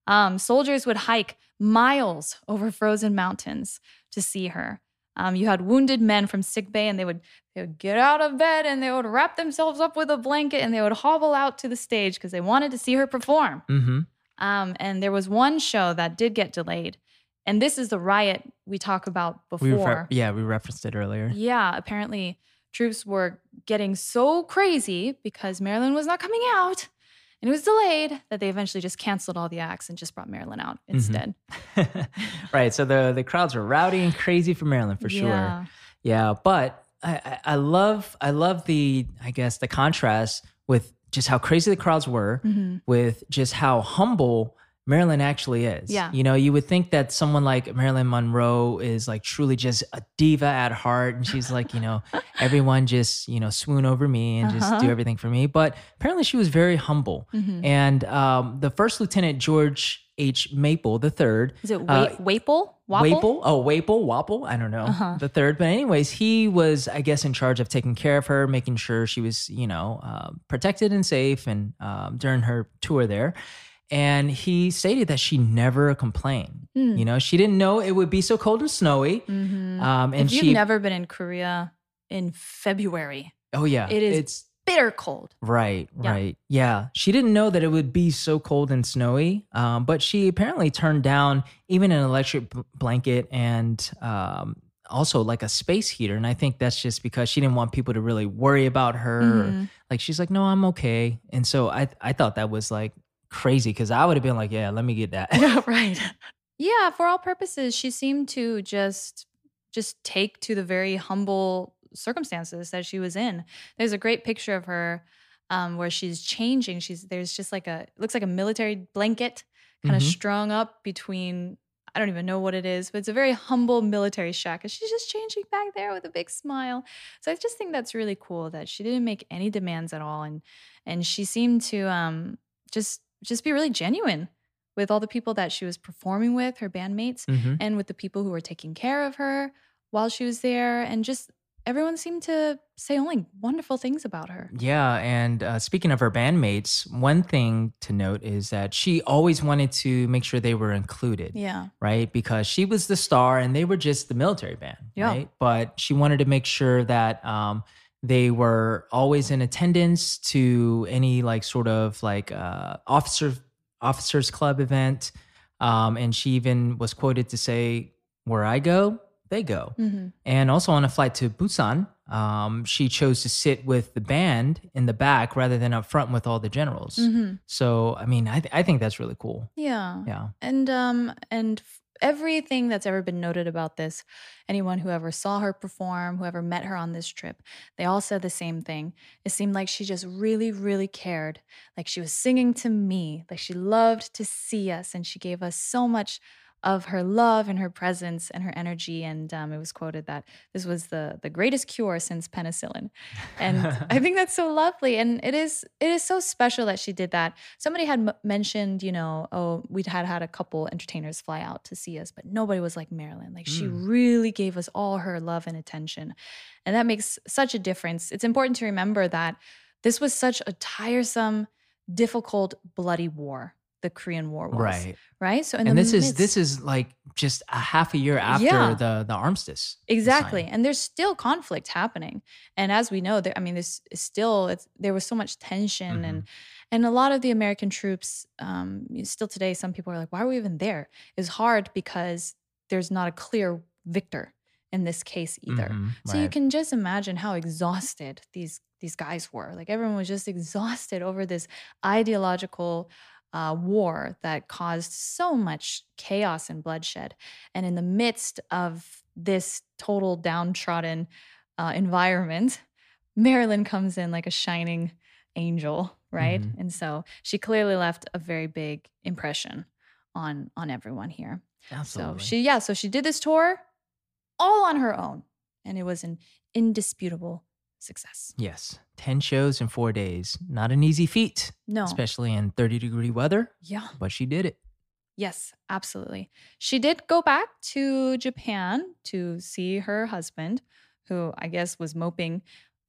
Um, soldiers would hike miles over frozen mountains to see her. Um, you had wounded men from sickbay, and they would they would get out of bed and they would wrap themselves up with a blanket and they would hobble out to the stage because they wanted to see her perform. Mm-hmm. Um, and there was one show that did get delayed, and this is the riot we talked about before. We refer- yeah, we referenced it earlier. Yeah, apparently troops were getting so crazy because Marilyn was not coming out. And it was delayed that they eventually just canceled all the acts and just brought Marilyn out instead. Mm-hmm. Right. So the, the crowds were rowdy and crazy for Marilyn for sure. Yeah. Yeah. But I, I, I love I love the, I guess, the contrast with just how crazy the crowds were Mm-hmm. with just how humble Marilyn actually is. Yeah. You know, you would think that someone like Marilyn Monroe is like truly just a diva at heart. And she's like, you know, everyone just, you know, swoon over me and just Uh-huh. do everything for me. But apparently she was very humble. Mhm. And um, the first Lieutenant George H. Maple the third. Is it uh, Wa- Waple? Wapple? Waple? Oh, Waple, Wapple. I don't know. Uh-huh. The third. But anyways, he was, I guess, in charge of taking care of her, making sure she was, you know, uh, protected and safe and um, during her tour there. And he stated that she never complained. Hmm. You know, she didn't know it would be so cold and snowy. Mhm. Um, and If you've she, never been in Korea in February, oh yeah, it is it's bitter cold. right, Yeah. right, yeah. She didn't know that it would be so cold and snowy. Um, but she apparently turned down even an electric b- blanket and um, also like a space heater. And I think that's just because she didn't want people to really worry about her. Mhm. Like she's like, no, I'm okay. And so I, I thought that was like crazy because I would have been like, yeah, let me get that. Yeah, right. Yeah, for all purposes, she seemed to just just take to the very humble circumstances that she was in. There's a great picture of her um, where she's changing. She's there's just like a it looks like a military blanket kind of Mhm. strung up between I don't even know what it is, but it's a very humble military shack. And she's just changing back there with a big smile. So I just think that's really cool that she didn't make any demands at all, and and she seemed to um, just just be really genuine with all the people that she was performing with, her bandmates, Mhm. and with the people who were taking care of her while she was there. And just everyone seemed to say only wonderful things about her. Yeah, and uh, speaking of her bandmates, one thing to note is that she always wanted to make sure they were included, Yeah. right? Because she was the star and they were just the military band, Yeah. right? But she wanted to make sure that um, they were always in attendance to any like sort of like uh, officer officers club event, um, and she even was quoted to say, "Where I go, they go." Mhm. And also on a flight to Busan, um, she chose to sit with the band in the back rather than up front with all the generals. Mhm. So, I mean, I, th- I think that's really cool. Yeah. Yeah. And um and f- everything that's ever been noted about this, anyone who ever saw her perform, whoever met her on this trip, they all said the same thing. It seemed like she just really, really cared. Like she was singing to me, like she loved to see us, and she gave us so much of her love and her presence and her energy. And um, it was quoted that this was the the greatest cure since penicillin. And I think that's so lovely. And it is it is so special that she did that. Somebody had m- mentioned, you know, oh, we'd had had a couple entertainers fly out to see us, but nobody was like Marilyn. Like she Mm. really gave us all her love and attention. And that makes such a difference. It's important to remember that this was such a tiresome, difficult, bloody war. The Korean War was. Right. Right. So in And the this is midst- this is like just a half a year after Yeah. the the armistice. was Exactly. signed. And there's still conflict happening. And as we know, there, I mean, this is still, it's, there was so much tension and, and a lot of the American troops, um, still today, some people are like, why are we even there? It's hard because there's not a clear victor in this case either. Mhm, So you right. can just imagine how exhausted these, these guys were. Like everyone was just exhausted over this ideological uh, war that caused so much chaos and bloodshed. And in the midst of this total downtrodden uh, environment, Marilyn comes in like a shining angel, right? Mhm. And so she clearly left a very big impression on on everyone here. Absolutely. So she, yeah, so she did this tour all on her own, and it was an indisputable success. Yes. ten shows in four days. Not an easy feat, No, especially in thirty degree weather, yeah. but she did it. Yes, absolutely. She did go back to Japan to see her husband, who I guess was moping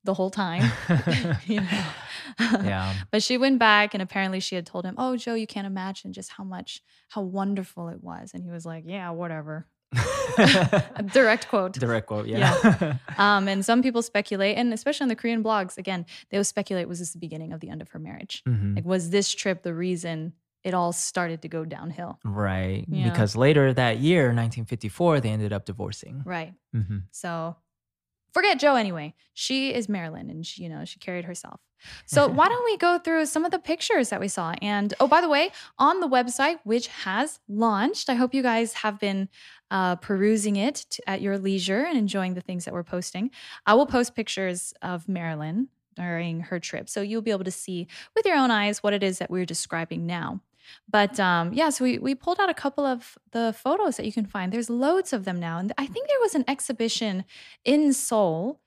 the whole time. You know? Yeah. But she went back and apparently she had told him, oh, Joe, you can't imagine just how much, how wonderful it was. And he was like, yeah, whatever. A direct quote. Direct quote, yeah. yeah. Um, and some people speculate, and especially on the Korean blogs, again, they will speculate, was this the beginning of the end of her marriage? Mhm. Like, was this trip the reason it all started to go downhill? Right. Yeah. Because later that year, nineteen fifty-four, they ended up divorcing. Right. Mhm. So forget Joe anyway. She is Marilyn, and she, you know, she carried herself. So why don't we go through some of the pictures that we saw? And oh, by the way, on the website, which has launched, I hope you guys have been uh, perusing it to, at your leisure and enjoying the things that we're posting. I will post pictures of Marilyn during her trip, so you'll be able to see with your own eyes what it is that we're describing now. But um, yeah, so we, we pulled out a couple of the photos that you can find. There's loads of them now. And I think there was an exhibition in Seoul,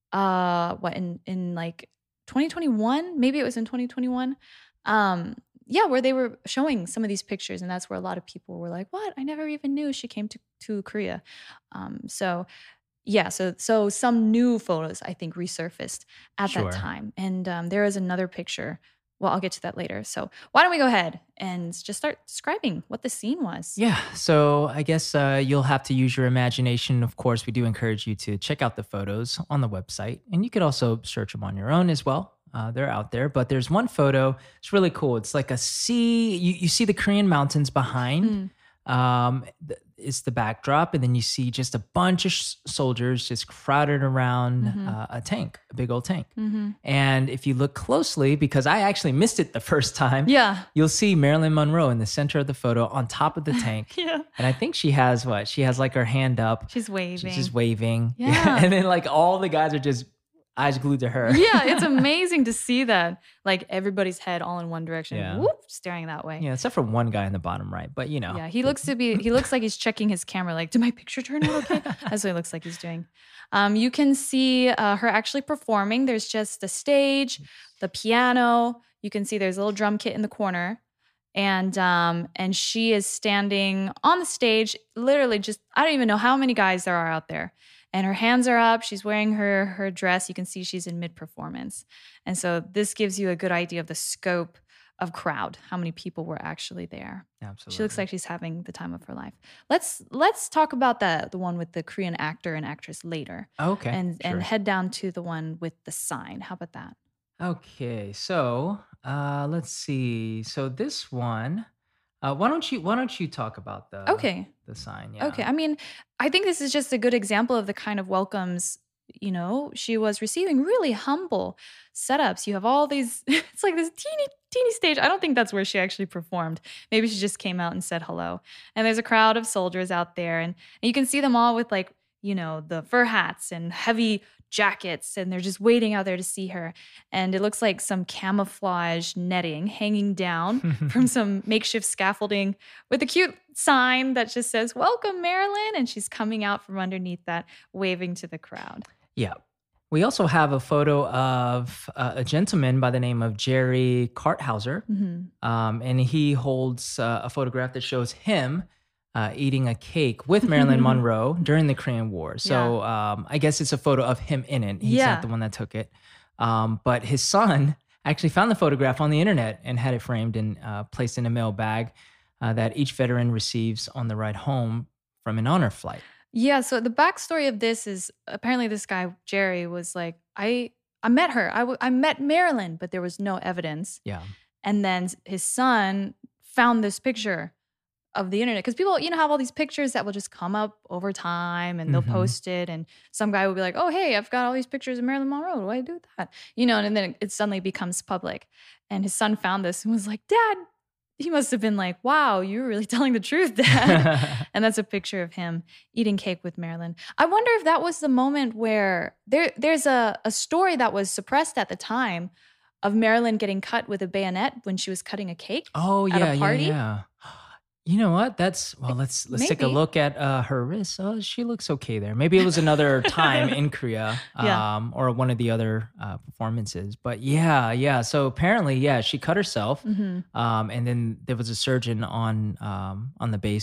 uh, what, in, in like twenty twenty-one? Maybe it was in twenty twenty-one. Um, yeah, where they were showing some of these pictures. And that's where a lot of people were like, what? I never even knew she came to, to Korea. Um, so yeah, so so some new photos, I think, resurfaced at Sure. that time. And um, there is another picture. Well, I'll get to that later. So why don't we go ahead and just start describing what the scene was? Yeah, so I guess uh, you'll have to use your imagination. Of course, we do encourage you to check out the photos on the website, and you could also search them on your own as well. Uh, they're out there, but there's one photo. It's really cool. It's like a sea. You, you see the Korean mountains behind. Mm. Um, th- it's the backdrop, and then you see just a bunch of sh- soldiers just crowded around Mhm. uh, a tank, a big old tank. Mm-hmm. And if you look closely, because I actually missed it the first time, Yeah. you'll see Marilyn Monroe in the center of the photo on top of the tank. Yeah. And I think she has what? She has like her hand up. She's waving. She's just waving. Yeah. And then like all the guys are just eyes glued to her. Yeah, it's amazing to see that. Like everybody's head all in one direction, Yeah. whoop, staring that way. Yeah, except for one guy in the bottom right. But you know. Yeah, he looks to be, he looks like he's checking his camera, like, did my picture turn out okay? That's what it looks like he's doing. Um, you can see uh, her actually performing. There's just the stage, the piano. You can see there's a little drum kit in the corner. And um, and she is standing on the stage, literally just, I don't even know how many guys there are out there. And her hands are up. She's wearing her her dress. You can see she's in mid-performance. And so this gives you a good idea of the scope of crowd, how many people were actually there. Absolutely. She looks like she's having the time of her life. Let's let's talk about the the one with the Korean actor and actress later. Okay. And sure. and head down to the one with the sign. How about that? Okay, so uh, let's see. So this one, uh, why don't you why don't you talk about the Okay. the sign? Yeah. Okay. I mean, I think this is just a good example of the kind of welcomes, you know, she was receiving. Really humble setups. You have all these, it's like this teeny, teeny stage. I don't think that's where she actually performed. Maybe she just came out and said hello. And there's a crowd of soldiers out there. And, and you can see them all with like, you know, the fur hats and heavy jackets. And they're just waiting out there to see her. And it looks like some camouflage netting hanging down from some makeshift scaffolding with a cute sign that just says, welcome, Marilyn. And she's coming out from underneath that, waving to the crowd. Yeah. We also have a photo of uh, a gentleman by the name of Jerry Karthauser. Mm-hmm. Um, and he holds uh, a photograph that shows him uh, eating a cake with Marilyn Monroe during the Korean War. So um, I guess it's a photo of him in it. He's Yeah. not the one that took it. Um, but his son actually found the photograph on the internet and had it framed and uh, placed in a mail bag uh, that each veteran receives on the ride home from an honor flight. Yeah, so the backstory of this is apparently this guy, Jerry, was like, I I met her. I, w- I met Marilyn, but there was no evidence. Yeah. And then his son found this picture of the internet. Because people, you know, have all these pictures that will just come up over time and they'll Mhm. post it. And some guy will be like, oh, hey, I've got all these pictures of Marilyn Monroe. What do I do with that? You know, and then it suddenly becomes public. And his son found this and was like, Dad, he must have been like, wow, you're really telling the truth, Dad. And that's a picture of him eating cake with Marilyn. I wonder if that was the moment where there there's a, a story that was suppressed at the time of Marilyn getting cut with a bayonet when she was cutting a cake. Oh At a yeah, party? yeah, yeah. You know what? That's well. Let's let's take a Maybe. look at uh, her wrist. Oh, she looks okay there. Maybe it was another time in Korea, um, Yeah. or one of the other uh, performances. But yeah, yeah. So apparently, yeah, she cut herself, Mm-hmm. um, and then there was a surgeon on um, on the base that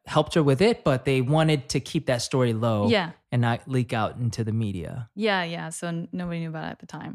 helped her with it, but they wanted to keep that story low Yeah. and not leak out into the media. Yeah, yeah. So n- nobody knew about it at the time.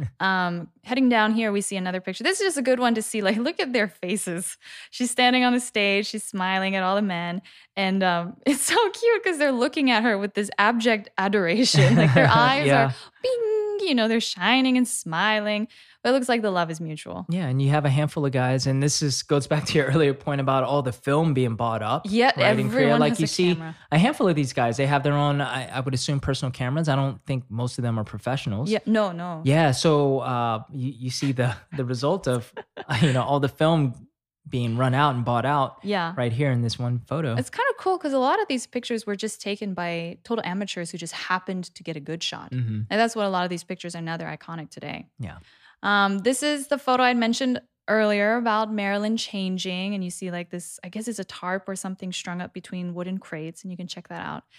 um, heading down here, we see another picture. This is just a good one to see. Like, look at their faces. She's standing on the stage. She's smiling at all the men. And um, it's so cute because they're looking at her with this abject adoration. Like, their eyes Yeah. are bing, you know, they're shining and smiling. But it looks like the love is mutual. Yeah, and you have a handful of guys, and this is goes back to your earlier point about all the film being bought up. Yeah, right, in Korea. everyone Like has you a see camera. a handful of these guys, they have their own, I, I would assume, personal cameras. I don't think most of them are professionals. Yeah, no, no. Yeah, so uh, you, you see the the result of you know all the film being run out and bought out Yeah. right here in this one photo. It's kind of cool because a lot of these pictures were just taken by total amateurs who just happened to get a good shot. Mhm. And that's what a lot of these pictures are now. They're iconic today. Yeah. Um, this is the photo I mentioned earlier about Marilyn changing. And you see like this, I guess it's a tarp or something strung up between wooden crates. And you can check that out.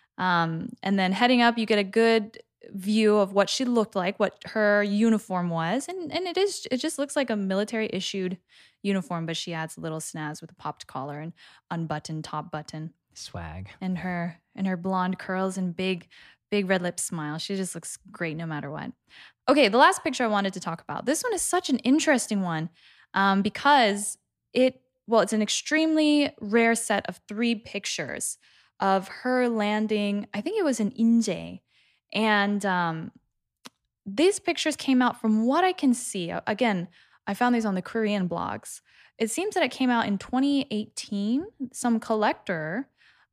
Um, and then heading up, you get a good view of what she looked like, what her uniform was. And, and it is, it just looks like a military issued uniform, but she adds a little snazz with a popped collar and unbuttoned top button. Swag. And her and her blonde curls and big big red lip smile. She just looks great no matter what. Okay, the last picture I wanted to talk about. This one is such an interesting one um, because it well, it's an extremely rare set of three pictures of her landing. I think it was in Inje, and um, these pictures came out from what I can see. Again, I found these on the Korean blogs. It seems that it came out in twenty eighteen. Some collector,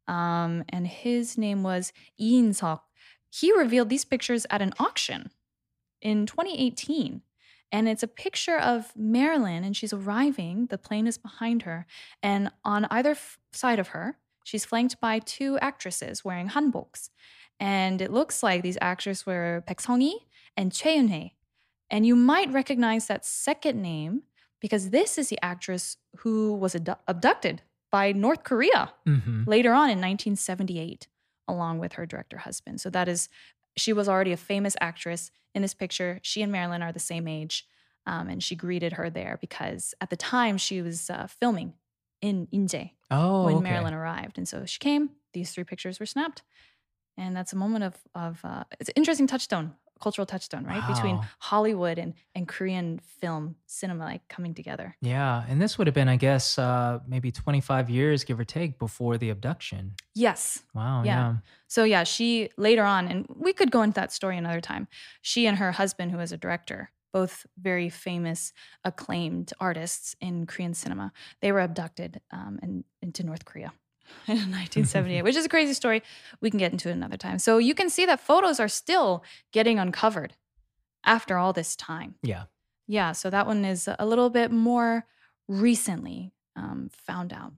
um, and his name was Lee In-seok. He revealed these pictures at an auction in twenty eighteen. And it's a picture of Marilyn, and she's arriving. The plane is behind her. And on either f- side of her, she's flanked by two actresses wearing hanboks. And it looks like these actresses were Baek Sung-hee and Choi Eun-hae. And you might recognize that second name because this is the actress who was ad- abducted by North Korea Mm-hmm. later on in nineteen seventy-eight, along with her director husband. So that is, she was already a famous actress in this picture. She and Marilyn are the same age, um, and she greeted her there because at the time she was uh, filming in Inje Oh, when okay. Marilyn arrived. And so she came, these three pictures were snapped. And that's a moment of, of uh, it's an interesting touchstone, cultural touchstone, right? Between Wow. Hollywood and, and Korean film cinema like coming together. Yeah, and this would have been, I guess, uh, maybe twenty-five years, give or take, before the abduction. Yes. Wow. Yeah. Yeah. So yeah, she later on, and we could go into that story another time. She and her husband, who is a director, both very famous, acclaimed artists in Korean cinema, they were abducted um, and into North Korea in nineteen seventy-eight, which is a crazy story. We can get into it another time. So you can see that photos are still getting uncovered after all this time. Yeah. Yeah, so that one is a little bit more recently um, found out.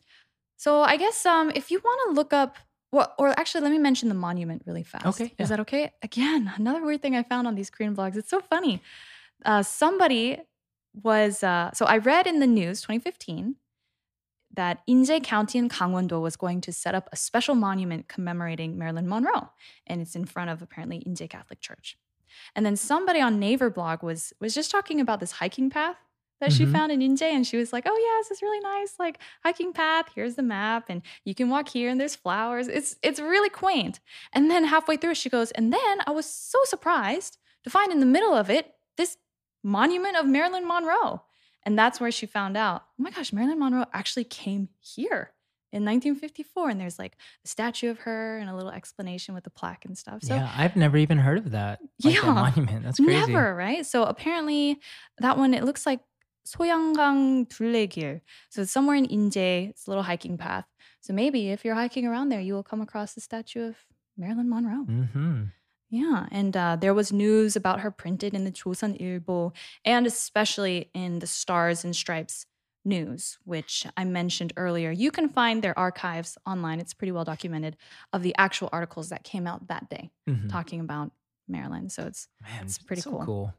So I guess um, if you want to look up, well, or actually, let me mention the monument really fast. Okay, yeah. Is that okay? Again, another weird thing I found on these Korean blogs. It's so funny. Uh, somebody was, uh, so I read in the news twenty fifteen that Inje County in Gangwon-do was going to set up a special monument commemorating Marilyn Monroe. And it's in front of apparently Inje Catholic Church. And then somebody on Naver blog was was just talking about this hiking path that she Mhm. found in Inje, and she was like, "Oh yeah, this is really nice, like hiking path. Here's the map, and you can walk here, and there's flowers. It's it's really quaint." And then halfway through, she goes, "And then I was so surprised to find in the middle of it this monument of Marilyn Monroe." And that's where she found out, oh my gosh, Marilyn Monroe actually came here in nineteen fifty-four. And there's like a statue of her and a little explanation with the plaque and stuff. So yeah, I've never even heard of that. Like that Yeah. monument. That's crazy. never, right? So apparently that one, it looks like 소양강 둘레길. So it's somewhere in Inje. It's a little hiking path. So maybe if you're hiking around there, you will come across the statue of Marilyn Monroe. Mm-hmm. Yeah, and uh, there was news about her printed in the 조선일보 and especially in the Stars and Stripes news, which I mentioned earlier. You can find their archives online. It's pretty well documented of the actual articles that came out that day Mhm. talking about Marilyn. So it's Man, it's it's pretty so cool. cool.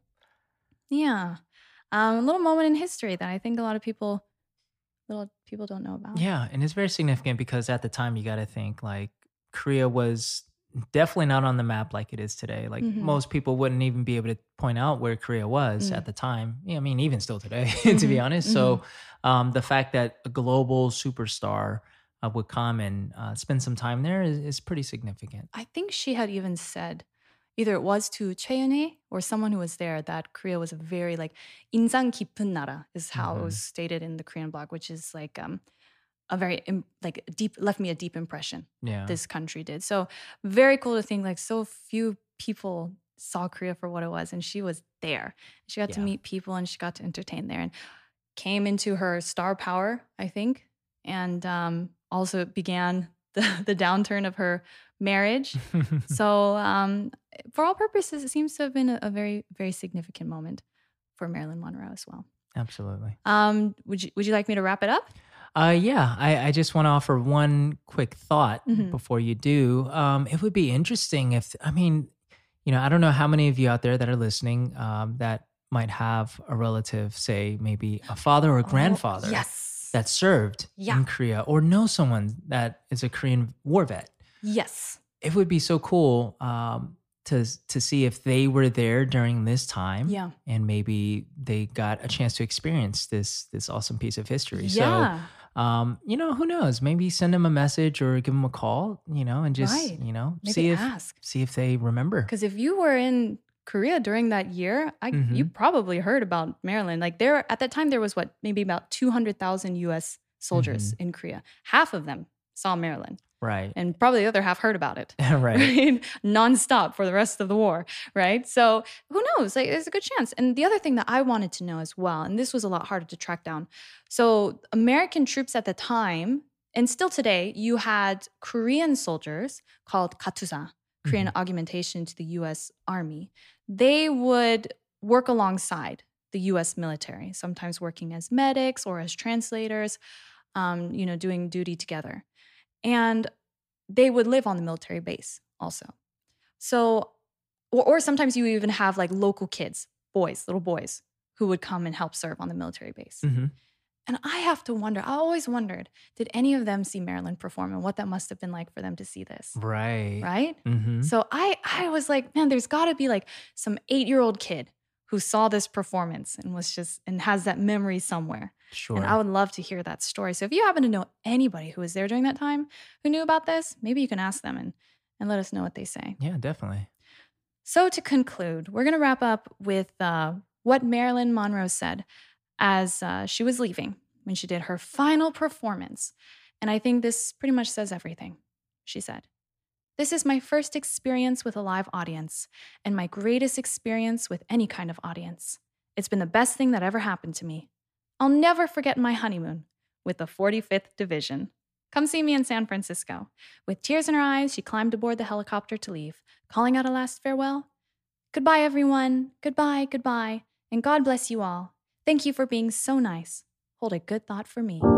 yeah, um, a little moment in history that I think a lot of people, little people don't know about. Yeah, and it's very significant because at the time you got to think like Korea was definitely not on the map like it is today. Like Mhm. most people wouldn't even be able to point out where Korea was Mm. at the time. Yeah, I mean, even still today, to be Mhm, honest. So um, the fact that a global superstar uh, would come and uh, spend some time there is, is pretty significant. I think she had even said, either it was to Cheonhae or someone who was there, that Korea was a very like 인상 깊은 나라 is how Mhm. it was stated in the Korean blog, which is like um a very im- like deep left me a deep impression. Yeah. This country did. So very cool to think like so few people saw Korea for what it was, and she was there. She got to Yeah. meet people and she got to entertain there and came into her star power, I think, and um, also began the the downturn of her marriage. So um, for all purposes, it seems to have been a, a very very significant moment for Marilyn Monroe as well. Absolutely. Um, would you would you like me to wrap it up? Uh, yeah, I, I just want to offer one quick thought Mhm. before you do. Um, it would be interesting if, I mean, you know, I don't know how many of you out there that are listening um, that might have a relative, say maybe a father or a grandfather Oh, yes. that served Yeah. in Korea, or know someone that is a Korean war vet. Yes. It would be so cool um, to to see if they were there during this time, Yeah. and maybe they got a chance to experience this this awesome piece of history. Yeah. So, um, you know, who knows? Maybe send them a message or give them a call. You know, and just Right. you know Maybe see if ask. see if they remember. Because if you were in Korea during that year, I, you Mhm. probably heard about Maryland. Like there, at that time, there was what maybe about two hundred thousand U S soldiers Mm-hmm. in Korea. Half of them saw Maryland, Right. and probably the other half heard about it. right. Right? Nonstop for the rest of the war, right? So who knows? Like, there's a good chance. And the other thing that I wanted to know as well, and this was a lot harder to track down. So American troops at the time, and still today, you had Korean soldiers called Katusa, Korean Mhm. augmentation to the U S Army. They would work alongside the U S military, sometimes working as medics or as translators, um, you know, doing duty together. And they would live on the military base also. So, or, or sometimes you even have like local kids, boys, little boys, who would come and help serve on the military base. Mhm. And I have to wonder, I always wondered, did any of them see Marilyn perform and what that must have been like for them to see this? Right. Right? Mm-hmm. So I, I was like, man, there's got to be like some eight-year-old kid who saw this performance and was just, and has that memory somewhere. Sure. And I would love to hear that story. So if you happen to know anybody who was there during that time who knew about this, maybe you can ask them and, and let us know what they say. yeah, definitely. So to conclude, we're going to wrap up with uh, what Marilyn Monroe said as uh, she was leaving when she did her final performance. And I think this pretty much says everything. She said, "This is my first experience with a live audience and my greatest experience with any kind of audience. It's been the best thing that ever happened to me. I'll never forget my honeymoon with the forty-fifth Division. Come see me in San Francisco." With tears in her eyes, she climbed aboard the helicopter to leave, calling out a last farewell. "Goodbye, everyone. Goodbye, goodbye. And God bless you all. Thank you for being so nice. Hold a good thought for me."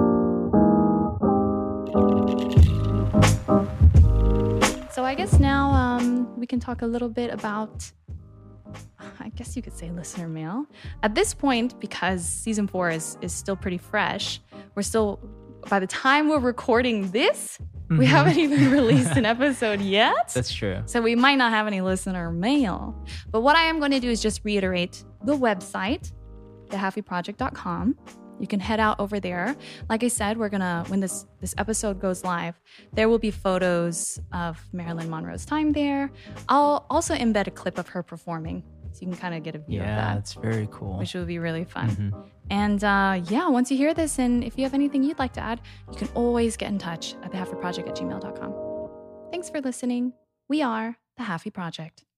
So I guess now um, we can talk a little bit about, I guess you could say, listener mail. At this point, because season four is, is still pretty fresh, we're still, by the time we're recording this, we Mhm. haven't even released an episode yet. That's true. So we might not have any listener mail. But what I am going to do is just reiterate the website, the happy project dot com. You can head out over there. Like I said, we're going to, when this, this episode goes live, there will be photos of Marilyn Monroe's time there. I'll also embed a clip of her performing so you can kind of get a view Yeah, of that, it's very cool. which will be really fun. Mhm. And uh, yeah, once you hear this, and if you have anything you'd like to add, you can always get in touch at the happy project at gmail dot com. Thanks for listening. We are The Happy Project.